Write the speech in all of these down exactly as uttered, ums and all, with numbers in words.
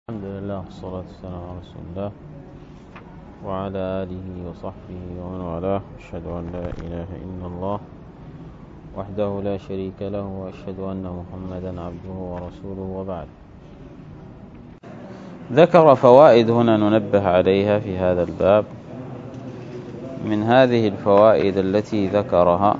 الحمد لله والصلاة والسلام على رسول الله وعلى آله وصحبه ومن والاه. أشهد أن لا إله إلا الله وحده لا شريك له وأشهد أن محمدا عبده ورسوله، وبعد. ذكر فوائد هنا ننبه عليها في هذا الباب. من هذه الفوائد التي ذكرها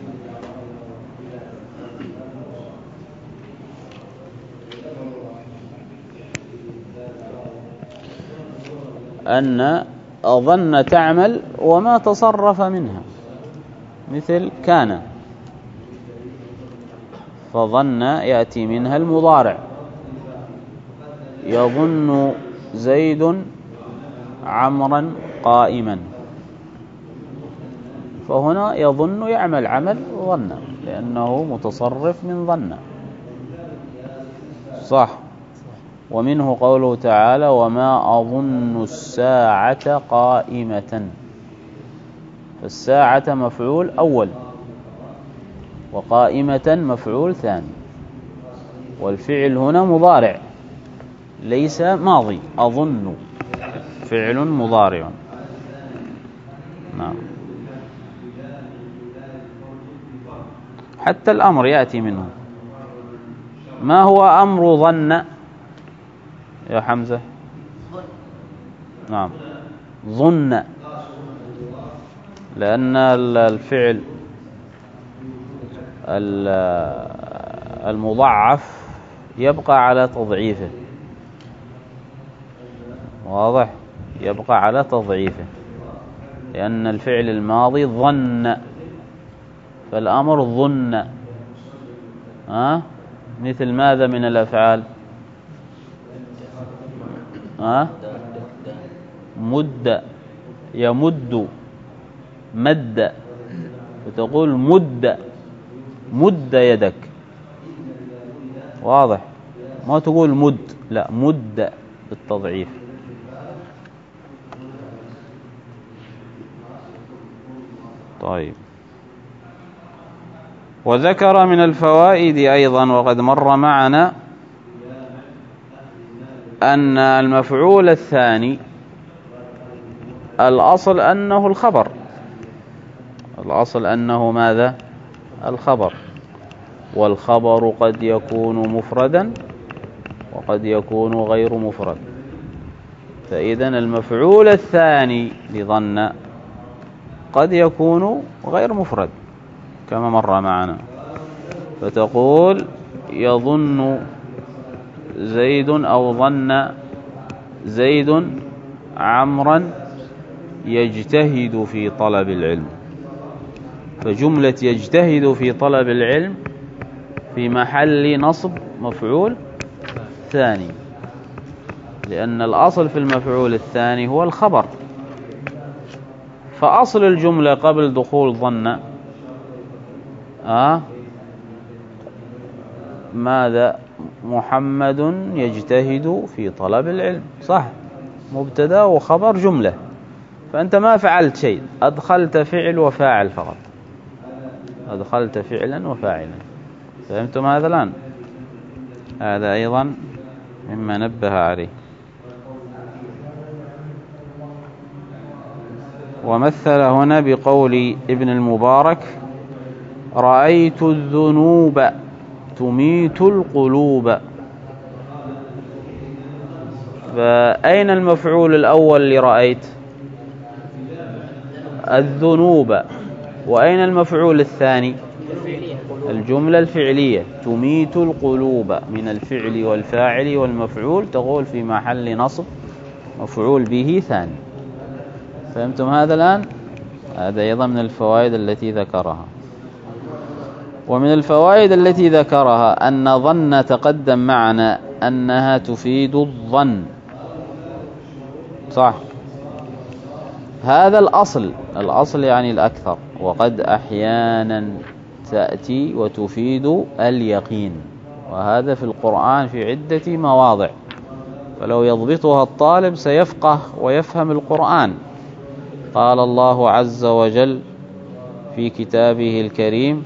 أن ظن تعمل وما تصرف منها، مثل كان، فظن يأتي منها المضارع. يظن زيد عمرا قائما، فهنا يظن يعمل عمل ظن لأنه متصرف من ظن، صح. ومنه قوله تعالى: وما أظن الساعة قائمة. فالساعة مفعول أول، وقائمة مفعول ثاني، والفعل هنا مضارع ليس ماضي. أظن فعل مضارع. نعم. حتى الأمر يأتي منه. ما هو أمر ظن يا حمزة؟ نعم، ظن، لأن الفعل المضاعف يبقى على تضعيفه، واضح؟ يبقى على تضعيفه، لأن الفعل الماضي ظن، فالأمر ظن. ها؟ مثل ماذا من الأفعال؟ ها؟ مد، يمد، مد، وتقول مد، مد يدك، واضح؟ ما تقول مد، لا، مد بالتضعيف. طيب. وذكر من الفوائد أيضا، وقد مر معنا، أن المفعول الثاني الأصل أنه الخبر. الأصل أنه ماذا؟ الخبر. والخبر قد يكون مفردا وقد يكون غير مفرد. فإذا المفعول الثاني لظن قد يكون غير مفرد كما مر معنا، فتقول يظن زيد أو ظن زيد عمرا يجتهد في طلب العلم. فجملة يجتهد في طلب العلم في محل نصب مفعول ثاني، لأن الأصل في المفعول الثاني هو الخبر. فأصل الجملة قبل دخول ظن آه ماذا؟ محمد يجتهد في طلب العلم، صح؟ مبتدا وخبر جملة، فأنت ما فعلت شيء، أدخلت فعل وفاعل فقط، أدخلت فعلا وفاعلا. فهمتم هذا الآن؟ هذا أيضا مما نبه عليه. ومثل هنا بقول ابن المبارك: رأيت الذنوب تميت القلوب. فأين المفعول الأول لرأيت؟ الذنوب. وأين المفعول الثاني؟ الجملة الفعلية تميت القلوب، من الفعل والفاعل والمفعول، تقول في محل نصب مفعول به ثاني. فهمتم هذا الآن؟ هذا أيضا من الفوائد التي ذكرها. ومن الفوائد التي ذكرها أن ظن تقدم معنا أنها تفيد الظن، صح؟ هذا الأصل، الأصل يعني الأكثر. وقد أحيانا تأتي وتفيد اليقين، وهذا في القرآن في عدة مواضع، فلو يضبطها الطالب سيفقه ويفهم القرآن. قال الله عز وجل في كتابه الكريم: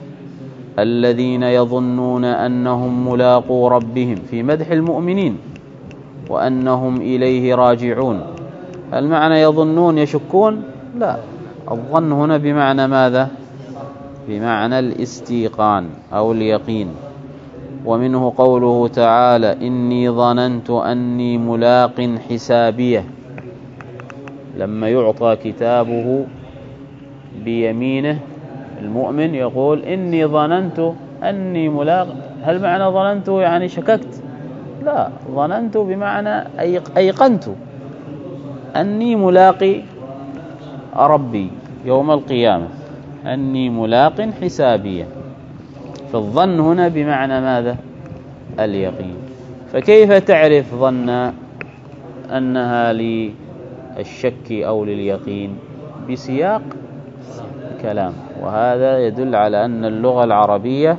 الذين يظنون أنهم ملاقو ربهم، في مدح المؤمنين، وأنهم إليه راجعون. المعنى يظنون يشكون؟ لا، الظن هنا بمعنى ماذا؟ بمعنى الاستيقان أو اليقين. ومنه قوله تعالى إني ظننت أني ملاق حسابيه، لما يعطى كتابه بيمينه المؤمن يقول إني ظننت أني ملاق. هل معنى ظننت يعني شككت؟ لا، ظننت بمعنى أيقنت أني ملاقي ربي يوم القيامة، أني ملاق حسابيه. فالظن هنا بمعنى ماذا؟ اليقين. فكيف تعرف ظن أنها للشك أو لليقين؟ بسياق كلام. وهذا يدل على أن اللغة العربية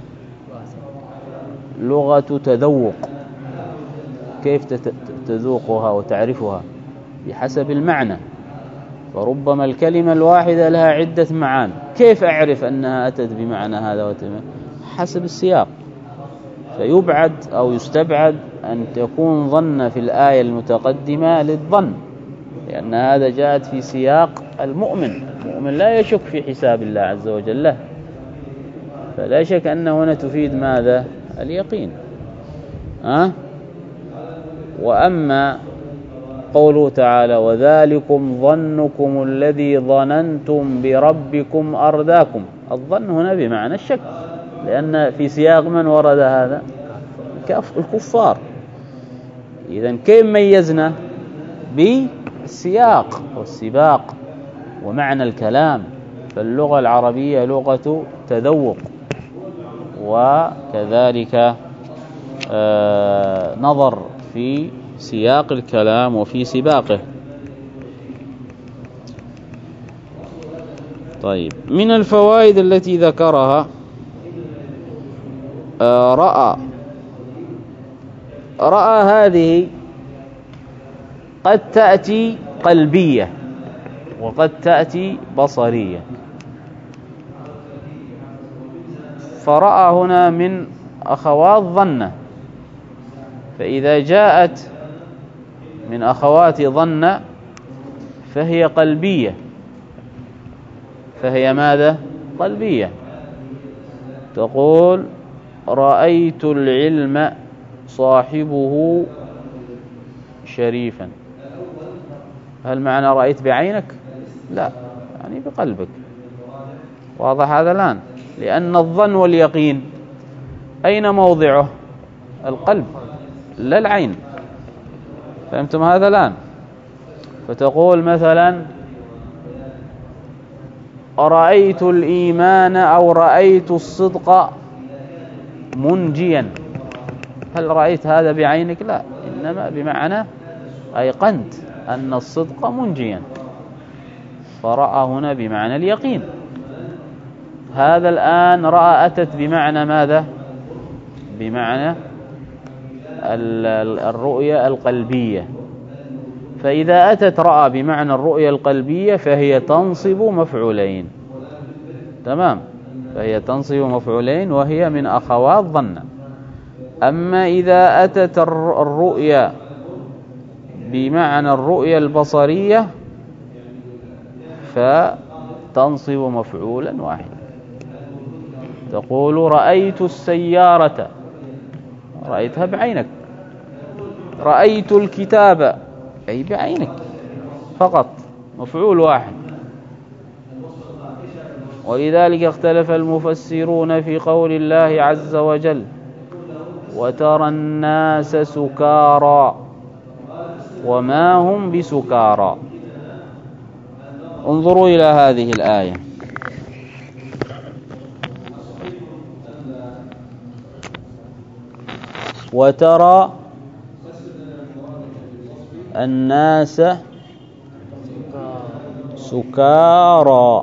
لغة تذوق. كيف تذوقها وتعرفها؟ بحسب المعنى. فربما الكلمة الواحدة لها عدة معاني، كيف أعرف أنها أتت بمعنى هذا وتمام؟ حسب السياق. فيبعد أو يستبعد أن تكون ظن في الآية المتقدمة للظن، لأن هذا جاءت في سياق المؤمن. المؤمن لا يشك في حساب الله عز وجل له، فلا شك أن هنا تفيد ماذا؟ اليقين. أه؟ وأما قوله تعالى وذلكم ظنكم الذي ظننتم بربكم أرداكم، الظن هنا بمعنى الشك، لأن في سياق من ورد هذا؟ الكفار. إذن كيف ميزنا؟ بالسياق والسباق ومعنى الكلام. فاللغة العربية لغة تذوق، وكذلك آه نظر في سياق الكلام وفي سباقه. طيب، من الفوائد التي ذكرها آه رأى رأى هذه قد تأتي قلبية وقد تأتي بصرية. فرأى هنا من أخوات ظن، فإذا جاءت من أخوات ظن فهي قلبية. فهي ماذا؟ قلبية. تقول رأيت العلم صاحبه شريفا. هل معنى رأيت بعينك؟ لا، يعني بقلبك. واضح هذا الآن؟ لأن الظن واليقين أين موضعه؟ القلب لا العين. فهمتم هذا الآن؟ فتقول مثلا رأيت الإيمان أو رأيت الصدق منجيا. هل رأيت هذا بعينك؟ لا، إنما بمعنى أيقنت أن الصدق منجيا، فرأى هنا بمعنى اليقين. هذا الآن رأى أتت بمعنى ماذا؟ بمعنى الرؤية القلبية. فإذا أتت رأى بمعنى الرؤية القلبية فهي تنصب مفعولين. تمام؟ فهي تنصب مفعولين وهي من أخوات ظن. أما إذا أتت الرؤية بمعنى الرؤية البصرية فتنصب مفعولا واحدا. تقول رأيت السيارة، رأيتها بعينك. رأيت الكتاب، أي بعينك فقط، مفعول واحد. ولذلك اختلف المفسرون في قول الله عز وجل وترى الناس سكارى وما هم بسكارى. انظروا إلى هذه الآية. وترى الناس سكارى.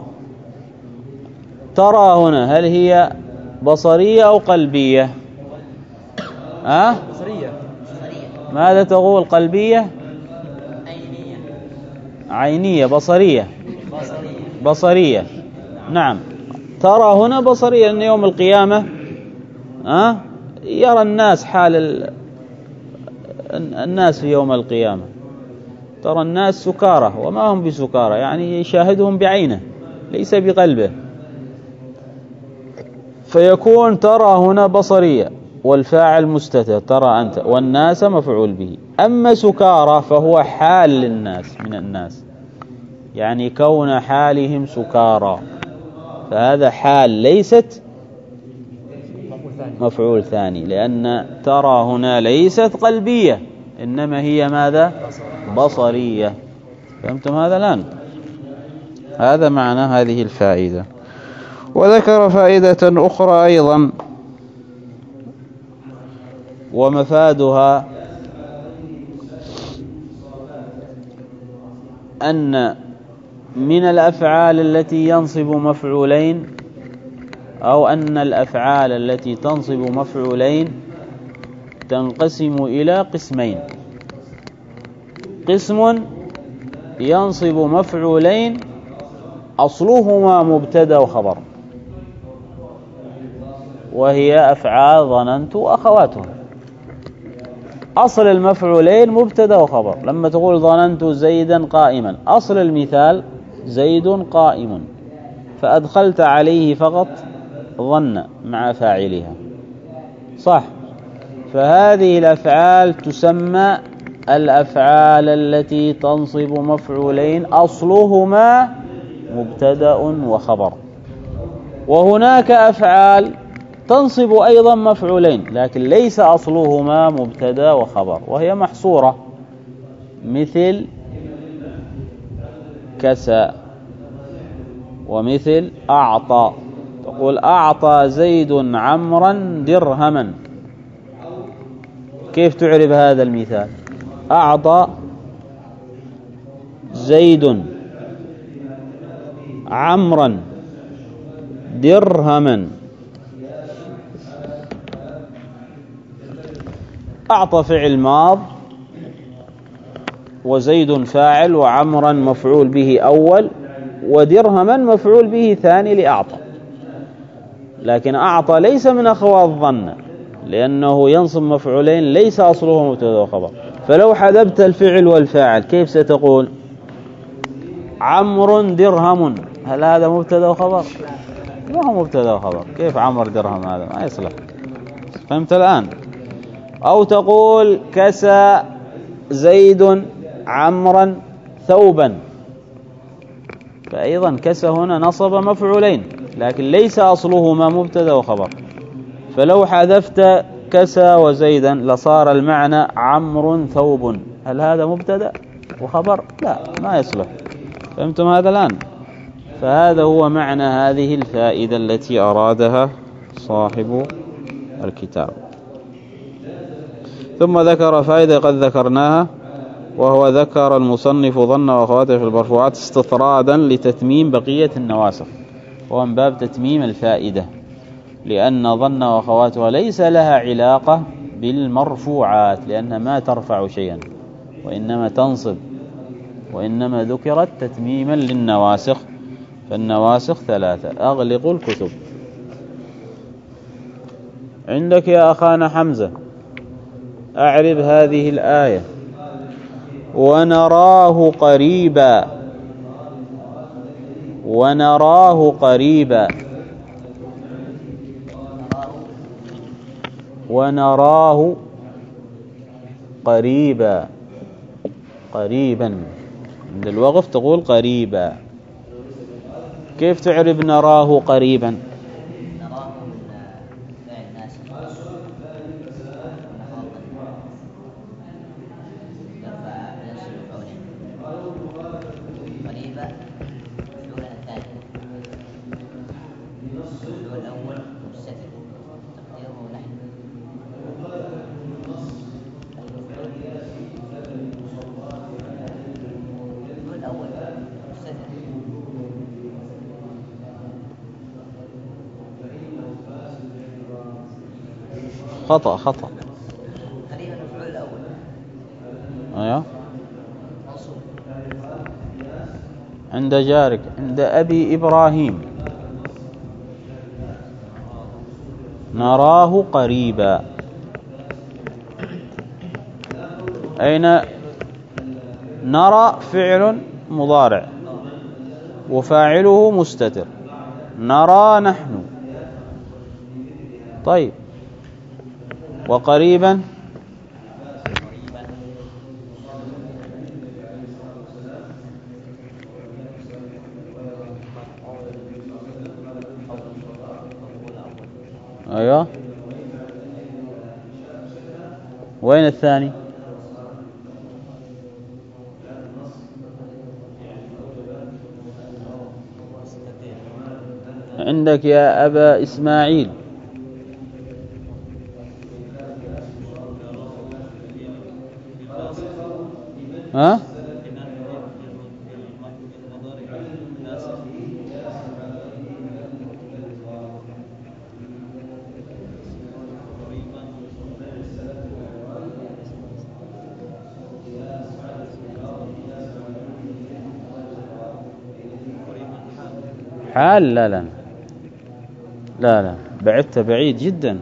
ترى هنا هل هي بصرية أو قلبية؟ أه؟ بصرية. ماذا تقول؟ قلبية؟ عينية. عينية. بصرية؟ بصرية. بصرية. نعم، ترى هنا بصرية، أن يوم القيامة أه؟ يرى الناس حال الناس في يوم القيامة، ترى الناس سكارى وما هم بسكارى، يعني يشاهدهم بعينه ليس بقلبه، فيكون ترى هنا بصرية والفاعل مستتر ترى أنت، والناس مفعول به. أما سكارى فهو حال للناس من الناس، يعني كون حالهم سكارى، فهذا حال ليست مفعول ثاني، لأن ترى هنا ليست قلبية إنما هي ماذا؟ بصرية. فهمتم هذا الآن؟ هذا معنى هذه الفائدة. وذكر فائدة أخرى أيضا ومفادها أن من الأفعال التي ينصب مفعولين، أو أن الأفعال التي تنصب مفعولين تنقسم إلى قسمين: قسم ينصب مفعولين أصلهما مبتدأ وخبر، وهي أفعال ظننت وأخواتهم. أصل المفعولين مبتدأ وخبر، لما تقول ظننت زيدا قائما، أصل المثال زيد قائم، فأدخلت عليه فقط ظن مع فاعلها، صح؟ فهذه الأفعال تسمى الأفعال التي تنصب مفعولين أصلهما مبتدأ وخبر. وهناك أفعال تنصب أيضا مفعولين لكن ليس أصلهما مبتدأ وخبر، وهي محصورة، مثل كسى ومثل أعطى. تقول أعطى زيد عمرا درهما، كيف تعرف هذا المثال؟ أعطى زيد عمرا درهما، أعطى فعل ماض وزيد فاعل وعمرا مفعول به أول ودرهما مفعول به ثاني لأعطى. لكن أعطى ليس من أخوات الظن لأنه ينصب مفعولين ليس أصله مبتدأ وخبر. فلو حذفت الفعل والفاعل كيف ستقول؟ عمر درهم، هل هذا مبتدأ وخبر؟ ما هو مبتدأ وخبر، كيف عمر درهم؟ هذا ما يصلح. فهمت الآن؟ أو تقول كسى زيد عمرا ثوبا، فأيضا كسى هنا نصب مفعولين لكن ليس أصلهما مبتدأ وخبر، فلو حذفت كسى وزيدا لصار المعنى عمر ثوب، هل هذا مبتدأ وخبر؟ لا، ما يصلح. فهمتم هذا الآن؟ فهذا هو معنى هذه الفائدة التي أرادها صاحب الكتاب. ثم ذكر فائدة قد ذكرناها، وهو ذكر المصنف ظن وأخواته في المرفوعات استطرادا لتتميم بقية النواسخ، وهو من باب تتميم الفائدة، لأن ظن وأخواتها ليس لها علاقة بالمرفوعات لأنها ما ترفع شيئا وإنما تنصب، وإنما ذكرت تتميما للنواسخ، فالنواسخ ثلاثة. أغلق الكتب. عندك يا أخانا حمزة أعرب هذه الآية: ونراه قريبا، ونراه قريبا، ونراه قريبا، قريبا عند الوقف تقول قريبا. كيف تعرف نراه قريبا؟ خطأ خطأ. قريبا المفعول الأول. أيوه. عند جارك، عند أبي إبراهيم. نراه قريبا. أين نرى فعل مضارع وفاعله مستتر، نرى نحن. طيب وقريبا أيوه. وين الثاني؟ عندك يا أبا إسماعيل. ها؟ حال؟ لا لا لا لا، بعدت بعيد جدا.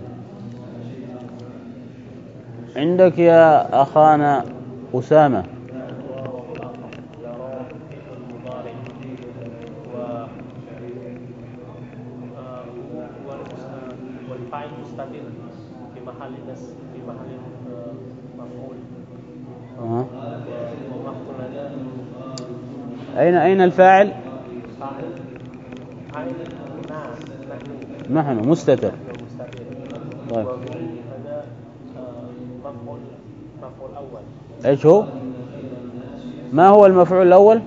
عندك يا أخانا أسامة. والفاعل مستتر في محل نصب في محل مفعول. أه. أين أين الفاعل؟ فاعل نحن مستتر. طيب هذا مفعول مفعول أول. إيش هو؟ ما هو المفعول الأول؟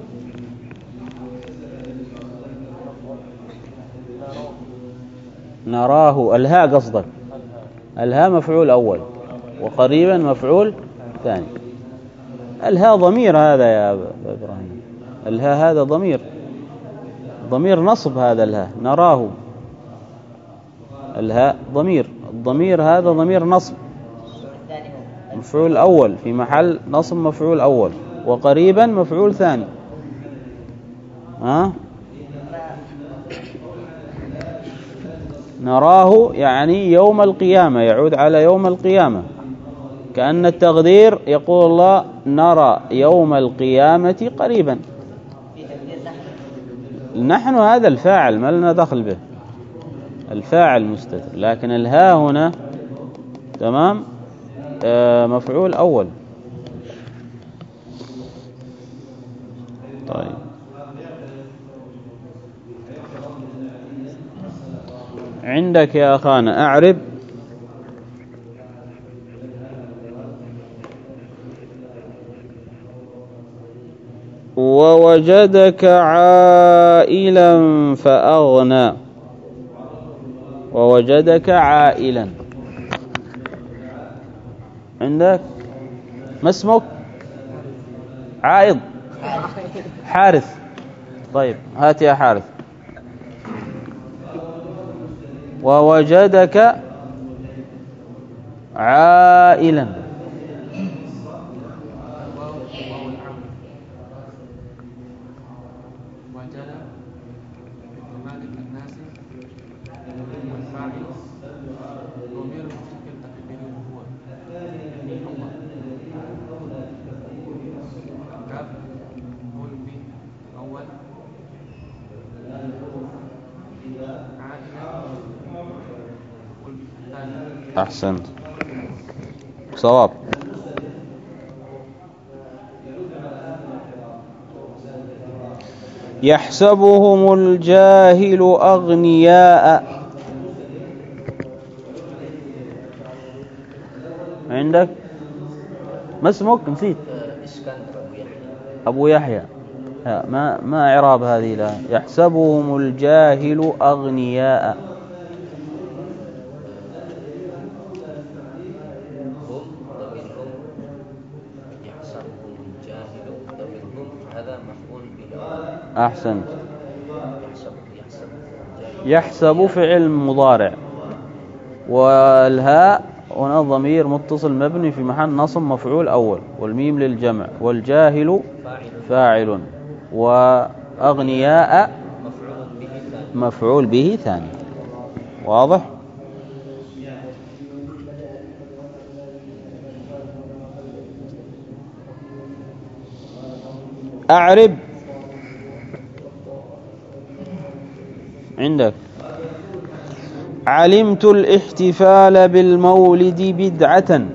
نراه. الهاء قصدك؟ الهاء مفعول أول وقريبا مفعول ثاني. الهاء ضمير هذا يا إبراهيم، الهاء هذا ضمير، ضمير نصب هذا الهاء. نراه الهاء ضمير، الضمير هذا ضمير نصب مفعول أول في محل نصب مفعول أول، وقريبا مفعول ثاني. ها؟ نراه يعني يوم القيامة، يعود على يوم القيامة، كأن التقدير يقول الله نرى يوم القيامة قريبا. نحن هذا الفاعل ما لنا دخل به، الفاعل مستتر، لكن الها هنا تمام آه مفعول أول. طيب عندك يا أخانا أعرب ووجدك عائلا فأغنى. ووجدك عائلا. عندك ما اسمك؟ عائض. حارث. طيب هات يا حارث. ووجدك عائلا. أحسنت، صواب. يحسبهم الجاهل أغنياء. عندك ما اسمك؟ نسيت. أبو يحيى. ما ما إعراب هذه لا. يحسبهم الجاهل أغنياء. أحسنت. يحسب فعل مضارع، والهاء هنا ضمير متصل مبني في محل نصب مفعول أول، والميم للجمع، والجاهل فاعل، وأغنياء مفعول به ثاني. واضح؟ أعرب عندك علمت الاحتفال بالمولد بدعة. علمت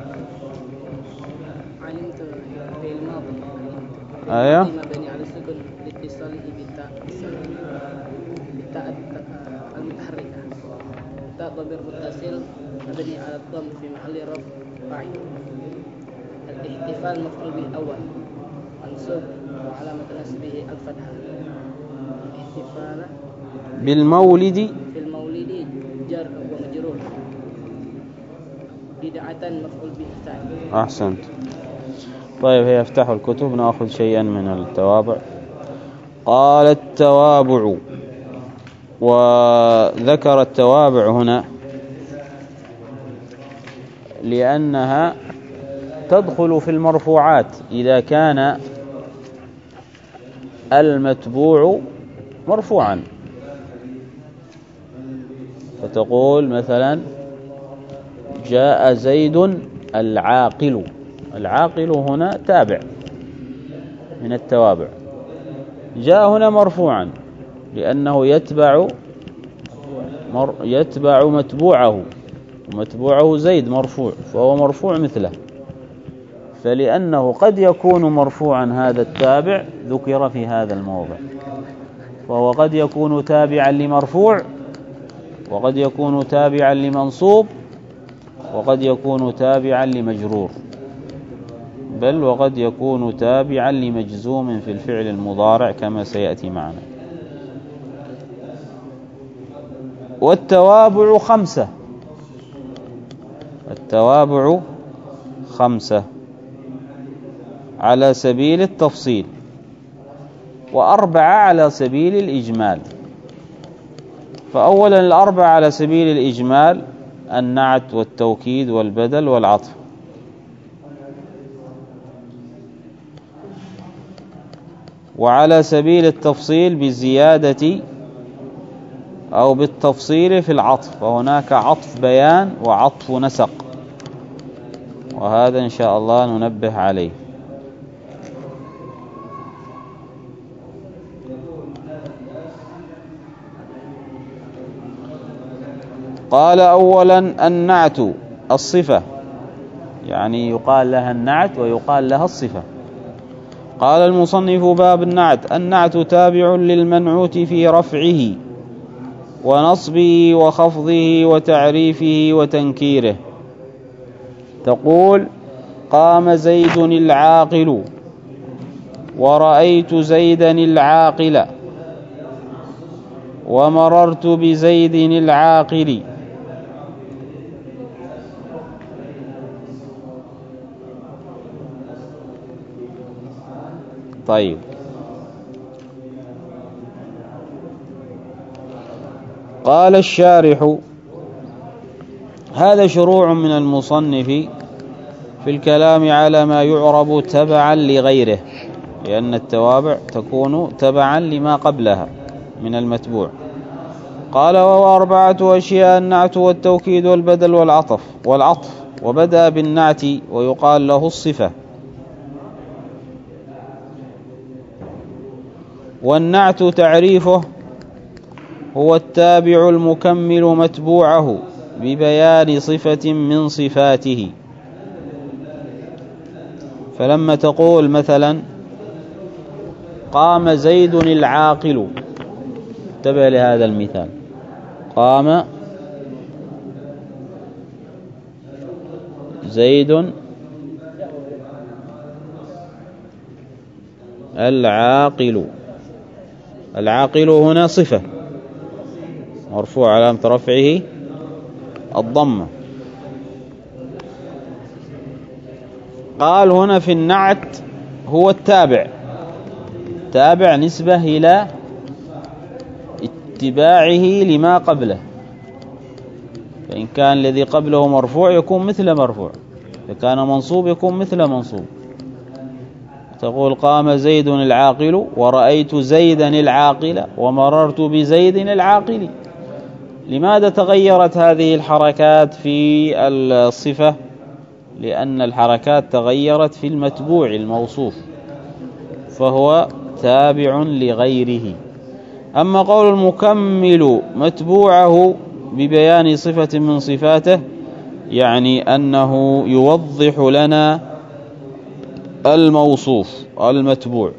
في الماضي. أيوه. مبني على السكون لاتصاله بالتاء بالتاء المتحركة. تاء ضمير متصل مبني على الضم في محل رفع فاعل. الاحتفال مفعول به الأول منصوب وعلامة نصبه الفتحة. احتفال بالمولد في المولد جر ومجرور. بدعة مفعول به الثاني. أحسنت. طيب هي افتحوا الكتب نأخذ شيئا من التوابع. قال التوابع، وذكر التوابع هنا لأنها تدخل في المرفوعات إذا كان المتبوع مرفوعا. فتقول مثلا جاء زيد العاقل. العاقل هنا تابع من التوابع. جاء هنا مرفوعا لأنه يتبع مر يتبع متبوعه، ومتبوعه زيد مرفوع، فهو مرفوع مثله. فلأنه قد يكون مرفوعا هذا التابع ذكر في هذا الموضع، فهو قد يكون تابعا لمرفوع، وقد يكون تابعا لمنصوب، وقد يكون تابعا لمجرور، بل وقد يكون تابعا لمجزوم في الفعل المضارع كما سيأتي معنا. والتوابع خمسة. التوابع خمسة على سبيل التفصيل، وأربعة على سبيل الإجمال. فأولا الأربعة على سبيل الإجمال النعت والتوكيد والبدل والعطف. وعلى سبيل التفصيل بالزيادة أو بالتفصيل في العطف، فهناك عطف بيان وعطف نسق، وهذا إن شاء الله ننبه عليه. قال أولا النعت الصفة، يعني يقال لها النعت ويقال لها الصفة. قال المصنف باب النعت: النعت تابع للمنعوت في رفعه ونصبه وخفضه وتعريفه وتنكيره. تقول قام زيد العاقل، ورأيت زيدا العاقل، ومررت بزيد العاقل. طيب، قال الشارح: هذا شروع من المصنف في الكلام على ما يعرب تبعا لغيره، لأن التوابع تكون تبعا لما قبلها من المتبوع. قال: وهو أربعة أشياء: النعت والتوكيد والبدل والعطف والعطف وبدأ بالنعت ويقال له الصفة. والنعت تعريفه هو التابع المكمل متبوعه ببيان صفة من صفاته. فلما تقول مثلا قام زيد العاقل، انتبه لهذا المثال: قام زيد العاقل. العاقل هنا صفة مرفوع علامة رفعه الضمة. قال هنا في النعت هو التابع، تابع نسبة إلى اتباعه لما قبله، فإن كان الذي قبله مرفوع يكون مثل مرفوع، إذا كان منصوب يكون مثل منصوب. تقول قام زيد العاقل، ورأيت زيدا العاقل، ومررت بزيد العاقل. لماذا تغيرت هذه الحركات في الصفة؟ لأن الحركات تغيرت في المتبوع الموصوف، فهو تابع لغيره. أما قول المكمل متبوعه ببيان صفة من صفاته، يعني أنه يوضح لنا الموصوف المتبوع،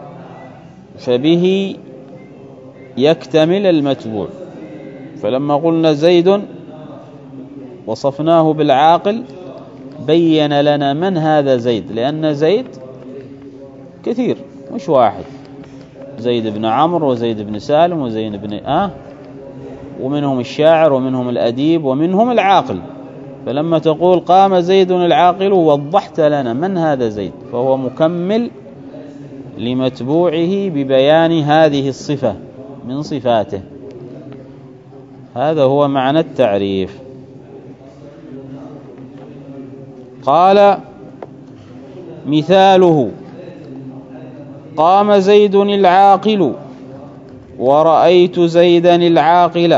فبه يكتمل المتبوع. فلما قلنا زيد وصفناه بالعاقل بين لنا من هذا زيد، لأن زيد كثير مش واحد، زيد بن عمرو وزيد بن سالم وزيد بن آه ومنهم الشاعر ومنهم الأديب ومنهم العاقل. فلما تقول قام زيد العاقل وضحت لنا من هذا زيد، فهو مكمل لمتبوعه ببيان هذه الصفة من صفاته. هذا هو معنى التعريف. قال مثاله: قام زيد العاقل ورأيت زيدا العاقل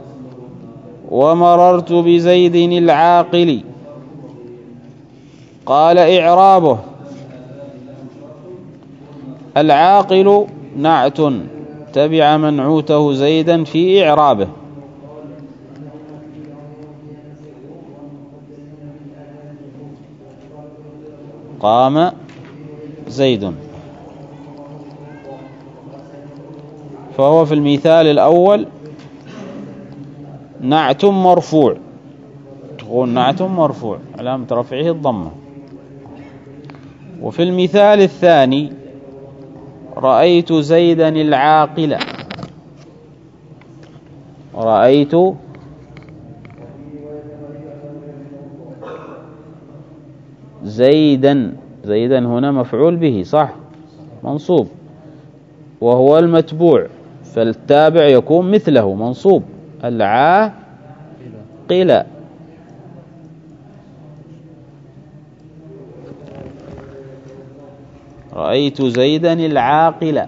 ومررت بزيد العاقل. قال إعرابه: العاقل نعت تبع منعوته زيدا في إعرابه. قام زيد، فهو في المثال الأول نعت مرفوع، تقول نعت مرفوع علامة رفعه الضمة. وفي المثال الثاني رأيت زيدا العاقل، رأيت زيدا، زيدا هنا مفعول به صح، منصوب، وهو المتبوع، فالتابع يكون مثله منصوب، العاقل. رأيت زيدا العاقل،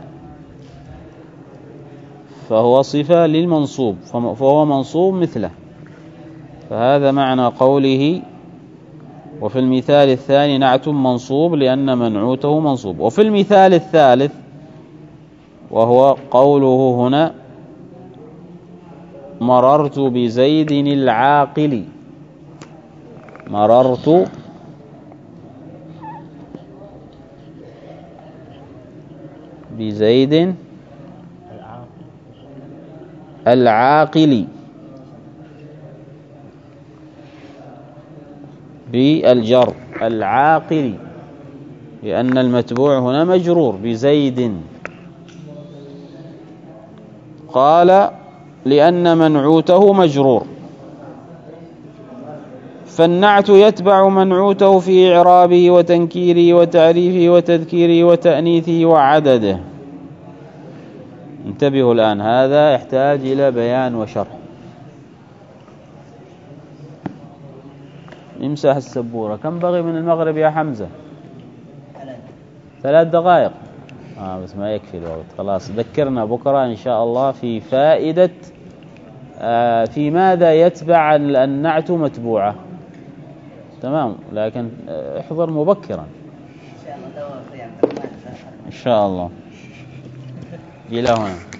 فهو صفة للمنصوب، فهو منصوب مثله. فهذا معنى قوله وفي المثال الثاني نعت منصوب لأن منعوته منصوب. وفي المثال الثالث وهو قوله هنا مررت بزيد العاقل، مررت بزيد العاقل بالجر العاقل، لأن المتبوع هنا مجرور بزيد. قال لأن منعوته مجرور، فالنعت يتبع منعوته في إعرابه وتنكيره وتعريفه وتذكيره وتأنيثه وعدده. انتبهوا الآن، هذا يحتاج إلى بيان وشرح. امسح السبورة. كم بغي من المغرب يا حمزة؟ ثلاث دقائق. آه بس ما يكفي الوقت، خلاص ذكرنا بكرة إن شاء الله في فائدة آه في ماذا يتبع النعت متبوعة. تمام، لكن احضر مبكرا إن شاء الله. إلى هنا.